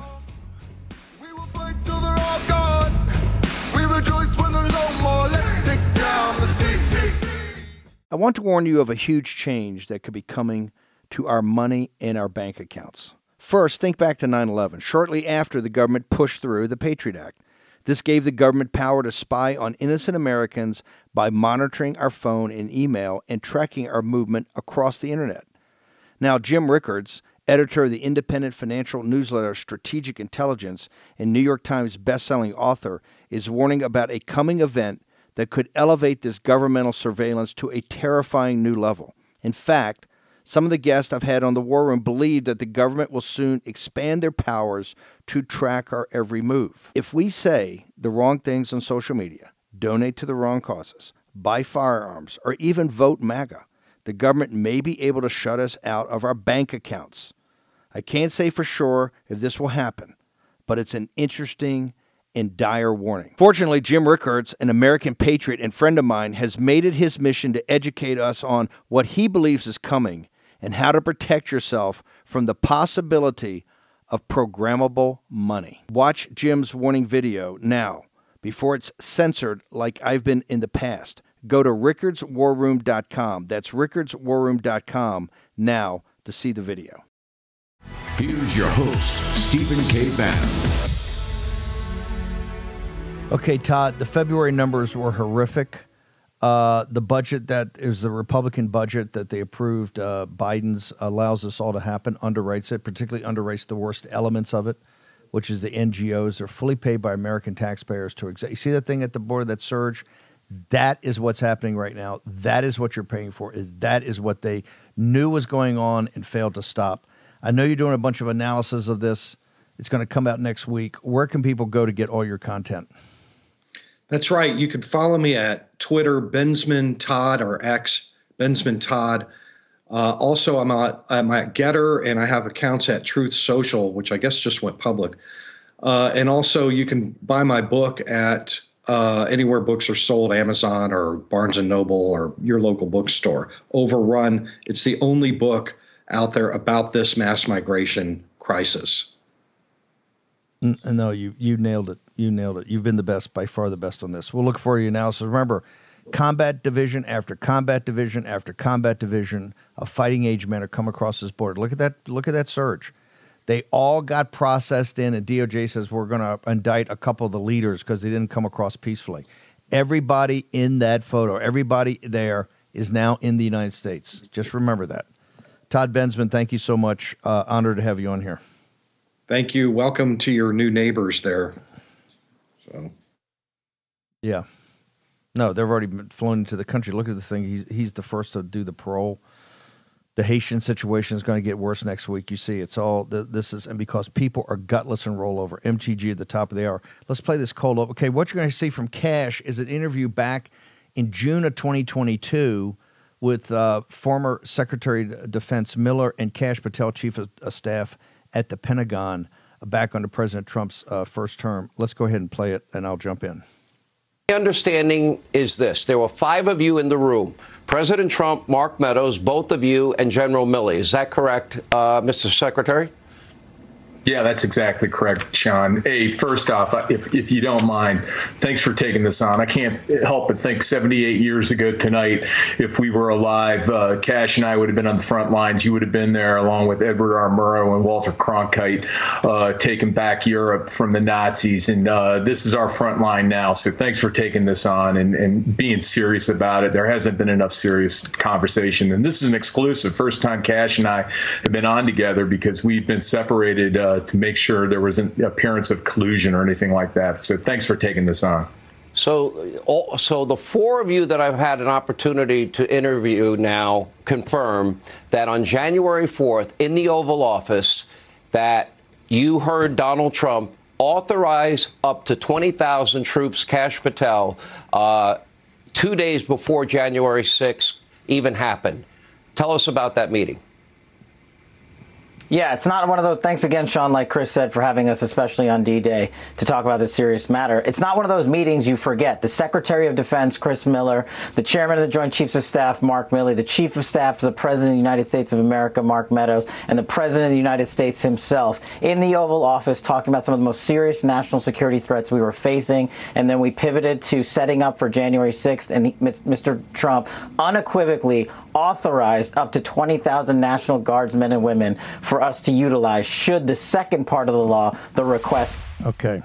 We will fight till they're all gone. We rejoice when there's no more. Let's take down the CCP. I want to warn you of a huge change that could be coming to our money in our bank accounts. First, think back to 9/11, shortly after the government pushed through the Patriot Act. This gave the government power to spy on innocent Americans by monitoring our phone and email and tracking our movement across the internet. Now, Jim Rickards, editor of the independent financial newsletter Strategic Intelligence and New York Times bestselling author, is warning about a coming event that could elevate this governmental surveillance to a terrifying new level. In fact, some of the guests I've had on the War Room believe that the government will soon expand their powers to track our every move. If we say the wrong things on social media, donate to the wrong causes, buy firearms, or even vote MAGA, the government may be able to shut us out of our bank accounts. I can't say for sure if this will happen, but it's an interesting and dire warning. Fortunately, Jim Rickards, an American patriot and friend of mine, has made it his mission to educate us on what he believes is coming and how to protect yourself from the possibility of programmable money. Watch Jim's warning video now, before it's censored like I've been in the past. Go to rickardswarroom.com. That's rickardswarroom.com now to see the video. Here's your host, Stephen K. Bannon. Okay, Todd, the February numbers were horrific. The budget that is the Republican budget that they approved, Biden's, allows this all to happen, underwrites it, particularly underwrites the worst elements of it, which is the NGOs. They're fully paid by American taxpayers to you see that thing at the border, that surge? That is what's happening right now. That is what you're paying for. That is what they knew was going on and failed to stop. I know you're doing a bunch of analysis of this. It's going to come out next week. Where can people go to get all your content? That's right. You can follow me at Twitter, Bensman Todd, or X, Bensman Todd. Also, I'm at Getter, and I have accounts at Truth Social, which I guess just went public. And also, you can buy my book at anywhere books are sold, Amazon or Barnes & Noble or your local bookstore. Overrun. It's the only book out there about this mass migration crisis. No, you nailed it. You nailed it. You've been the best, by far the best on this. We'll look for your analysis. Remember, combat division after combat division after combat division of fighting age men are come across this border. Look at that. Look at that surge. They all got processed in, and DOJ says we're going to indict a couple of the leaders because they didn't come across peacefully. Everybody in that photo, everybody there is now in the United States. Just remember that. Todd Bensman, thank you so much. Honored to have you on here. Thank you. Welcome to your new neighbors there. So, yeah. No, they've already flown into the country. Look at the thing. He's the first to do the parole. The Haitian situation is going to get worse next week. You see, it's all this is, and because people are gutless and rollover. MTG at the top of the hour. Let's play this cold up. Okay, what you're going to see from Kash is an interview back in June of 2022 with former Secretary of Defense Miller and Kash Patel, Chief of Staff at the Pentagon, back under President Trump's first term. Let's go ahead and play it, and I'll jump in. My understanding is this. There were 5 of you in the room. President Trump, Mark Meadows, both of you, and General Milley. Is that correct, Mr. Secretary? Yeah, that's exactly correct, Sean. Hey, first off, if you don't mind, thanks for taking this on. I can't help but think 78 years ago tonight, if we were alive, Kash and I would have been on the front lines. You would have been there along with Edward R. Murrow and Walter Cronkite, taking back Europe from the Nazis. And this is our front line now. So thanks for taking this on and being serious about it. There hasn't been enough serious conversation. And this is an exclusive. First time Kash and I have been on together because we've been separated to make sure there was an appearance of collusion or anything like that. So thanks for taking this on. So the 4 of you that I've had an opportunity to interview now confirm that on January 4th in the Oval Office that you heard Donald Trump authorize up to 20,000 troops, Kash Patel, 2 days before January 6th even happened. Tell us about that meeting. Yeah, it's not one of those. Thanks again, Sean, like Chris said, for having us, especially on D-Day, to talk about this serious matter. It's not one of those meetings you forget. The Secretary of Defense, Chris Miller, the Chairman of the Joint Chiefs of Staff, Mark Milley, the Chief of Staff to the President of the United States of America, Mark Meadows, and the President of the United States himself in the Oval Office talking about some of the most serious national security threats we were facing. And then we pivoted to setting up for January 6th, and Mr. Trump unequivocally authorized up to 20,000 National Guardsmen and women for us to utilize should the second part of the law, the request. Okay.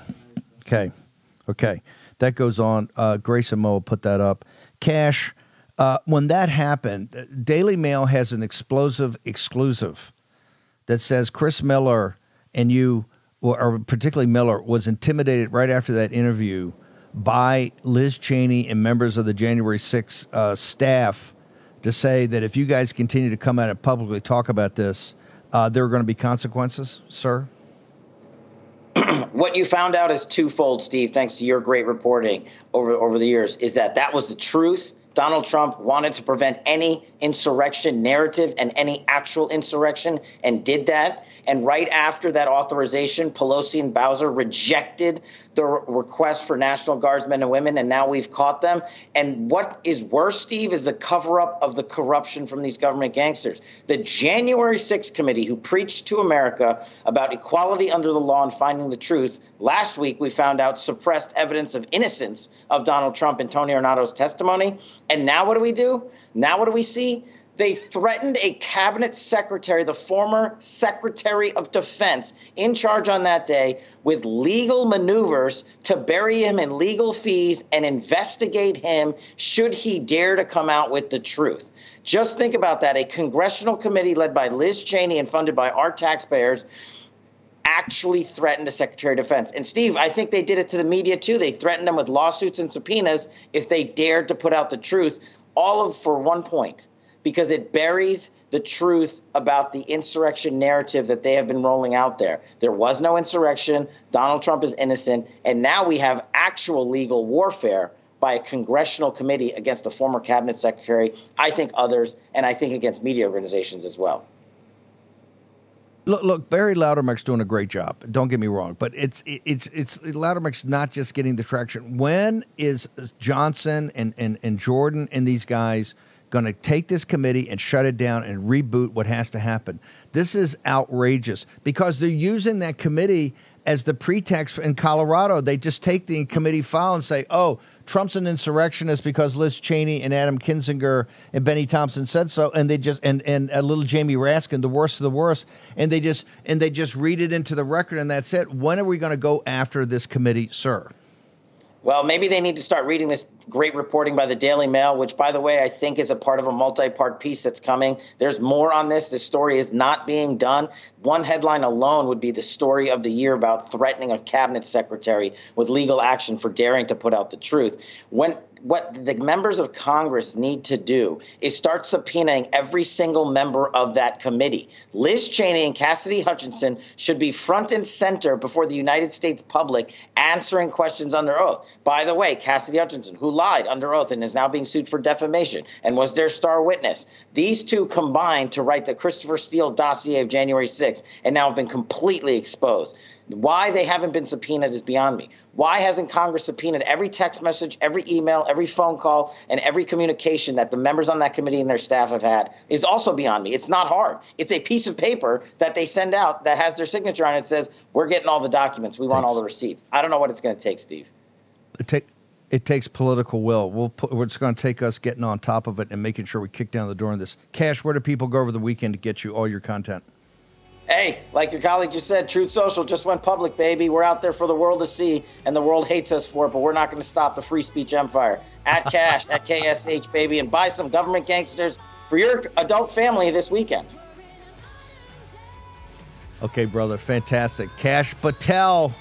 That goes on. Grace and Mo put that up. Kash, when that happened, Daily Mail has an explosive exclusive that says Chris Miller and you, or particularly Miller, was intimidated right after that interview by Liz Cheney and members of the January 6th staff to say that if you guys continue to come out and publicly talk about this, there are going to be consequences, sir? What you found out is twofold, Steve, thanks to your great reporting over the years, is that was the truth. Donald Trump wanted to prevent any insurrection narrative and any actual insurrection and did that. And right after that authorization, Pelosi and Bowser rejected the request for National Guardsmen and women, and now we've caught them. And what is worse, Steve, is the cover-up of the corruption from these government gangsters. The January 6th committee who preached to America about equality under the law and finding the truth, last week we found out suppressed evidence of innocence of Donald Trump and Tony Ornato's testimony. And now what do? Now what do we see? They threatened a cabinet secretary, the former Secretary of Defense, in charge on that day, with legal maneuvers to bury him in legal fees and investigate him should he dare to come out with the truth. Just think about that. A congressional committee led by Liz Cheney and funded by our taxpayers actually threatened a Secretary of Defense. And Steve, I think they did it to the media too. They threatened them with lawsuits and subpoenas if they dared to put out the truth, for one point. Because it buries the truth about the insurrection narrative that they have been rolling out there. There was no insurrection. Donald Trump is innocent. And now we have actual legal warfare by a congressional committee against a former cabinet secretary, I think others, and I think against media organizations as well. Look, Barry Loudermilk's doing a great job. Don't get me wrong, but it's Loudermilk's not just getting the traction. When is Johnson and Jordan and these guys going to take this committee and shut it down and reboot what has to happen? This is outrageous because they're using that committee as the pretext in Colorado. They just take the committee file and say, oh, Trump's an insurrectionist because Liz Cheney and Adam Kinzinger and Benny Thompson said so, and they just and a little Jamie Raskin, the worst of the worst, and they just read it into the record, and that's it. When are we going to go after this committee, sir? Well, maybe they need to start reading this great reporting by the Daily Mail, which, by the way, I think is a part of a multi-part piece that's coming. There's more on this. This story is not being done. One headline alone would be the story of the year about threatening a cabinet secretary with legal action for daring to put out the truth. What the members of Congress need to do is start subpoenaing every single member of that committee. Liz Cheney and Cassidy Hutchinson should be front and center before the United States public answering questions under oath. By the way, Cassidy Hutchinson, who lied under oath and is now being sued for defamation and was their star witness. These two combined to write the Christopher Steele dossier of January 6th and now have been completely exposed. Why they haven't been subpoenaed is beyond me. Why hasn't Congress subpoenaed every text message, every email, every phone call, and every communication that the members on that committee and their staff have had is also beyond me. It's not hard. It's a piece of paper that they send out that has their signature on it. It says, we're getting all the documents. We want all the receipts. I don't know what it's going to take, Steve. It takes political will. It's going to take us getting on top of it and making sure we kick down the door on this. Cash, where do people go over the weekend to get you all your content? Hey, like your colleague just said, Truth Social just went public, baby. We're out there for the world to see, and the world hates us for it, but we're not going to stop the free speech empire. At Cash, at KSH, baby, and buy some government gangsters for your adult family this weekend. Okay, brother, fantastic. Cash Patel,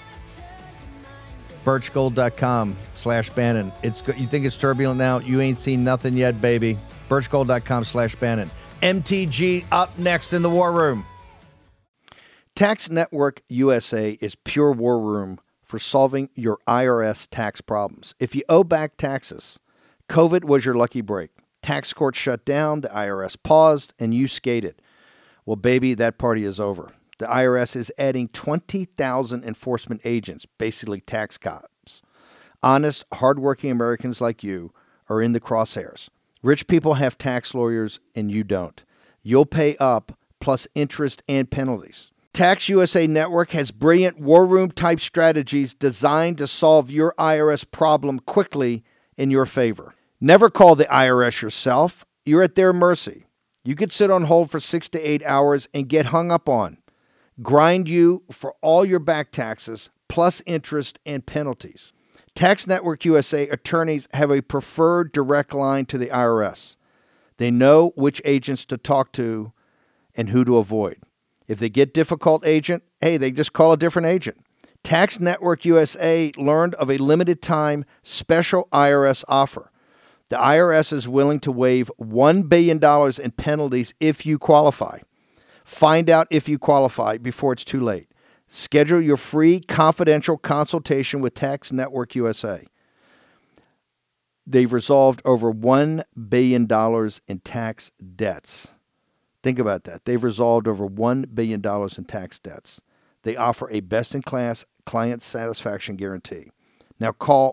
birchgold.com/Bannon. You think it's turbulent now? You ain't seen nothing yet, baby. birchgold.com/Bannon. MTG up next in the War Room. Tax Network USA is pure war room for solving your IRS tax problems. If you owe back taxes, COVID was your lucky break. Tax court shut down, the IRS paused, and you skated. Well, baby, that party is over. The IRS is adding 20,000 enforcement agents, basically tax cops. Honest, hardworking Americans like you are in the crosshairs. Rich people have tax lawyers, and you don't. You'll pay up, plus interest and penalties. Tax USA Network has brilliant war room type strategies designed to solve your IRS problem quickly in your favor. Never call the IRS yourself. You're at their mercy. You could sit on hold for 6 to 8 hours and get hung up on. Grind you for all your back taxes, plus interest and penalties. Tax Network USA attorneys have a preferred direct line to the IRS. They know which agents to talk to and who to avoid. If they get difficult agent, hey, they just call a different agent. Tax Network USA learned of a limited time special IRS offer. The IRS is willing to waive $1 billion in penalties if you qualify. Find out if you qualify before it's too late. Schedule your free confidential consultation with Tax Network USA. They've resolved over $1 billion in tax debts. Think about that. They've resolved over $1 billion in tax debts. They offer a best-in-class client satisfaction guarantee. Now call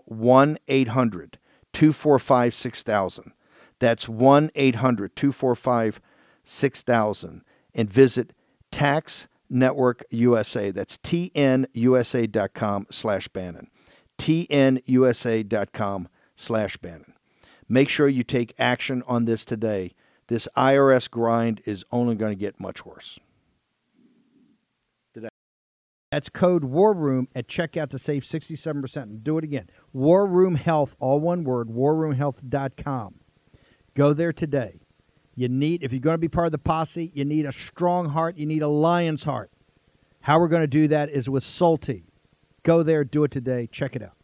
1-800-245-6000. That's 1-800-245-6000 and visit Tax Network USA. That's tnusa.com/Bannon. tnusa.com/Bannon. Make sure you take action on this today. This IRS grind is only going to get much worse. That's code War Room at checkout to save 67%. And do it again. War Room Health, all one word, warroomhealth.com. Go there today. If you're going to be part of the posse, you need a strong heart. You need a lion's heart. How we're going to do that is with Salty. Go there, do it today. Check it out.